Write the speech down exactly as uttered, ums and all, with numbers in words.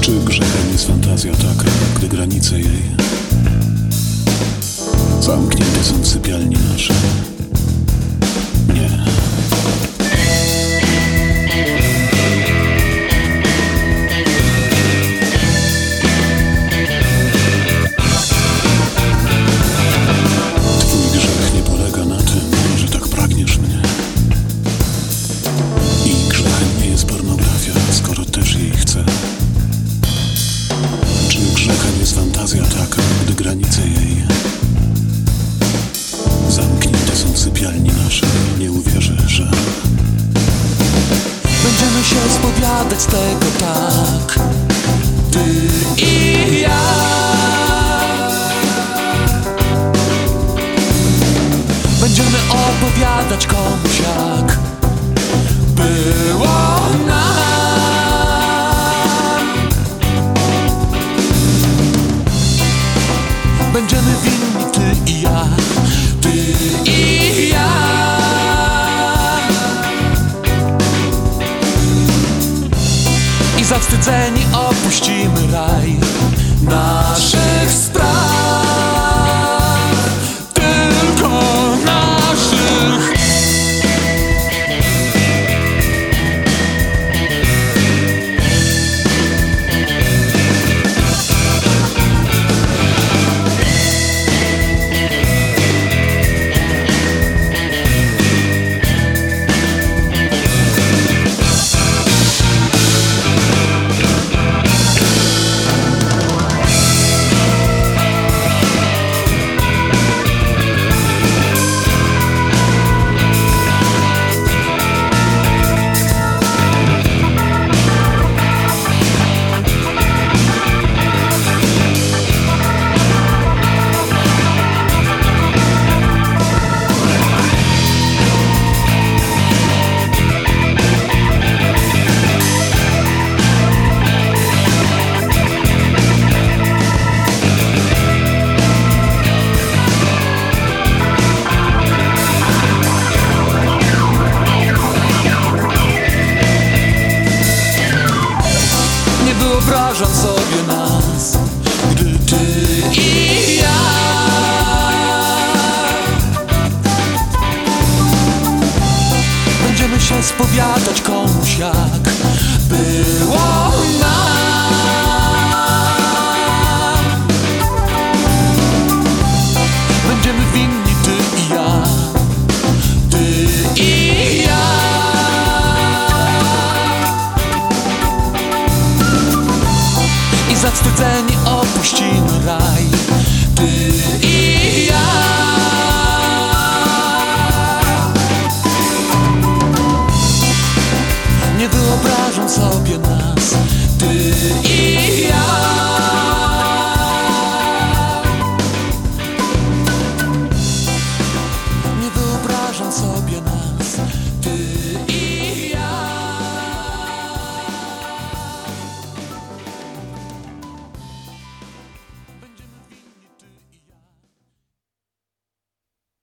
Czy grzechem jest fantazja taka, gdy granice jej zamknięte są w sypialni naszej? Nie. Twój grzech nie polega na tym, że tak pragniesz mnie. I grzechem nie jest pornografia, skoro też jej chcę. Czy grzechem jest fantazja taka, gdy granice jej zamknięte są w sypialni naszej? Nie uwierzę, że będziemy się spowiadać tego tak, ty i ja. Będziemy opowiadać komuś, jak było nam. Będziemy winni, ty i ja, ty i ja. I zawstydzeni opuścimy raj naszych spraw, tylko naszych. Wyobrażam sobie nas, gdy ty i ja będziemy się spowiadać komuś, jak było nam. Będziemy winni, ty i ja, ty i ja. Zawstydzeni opuścili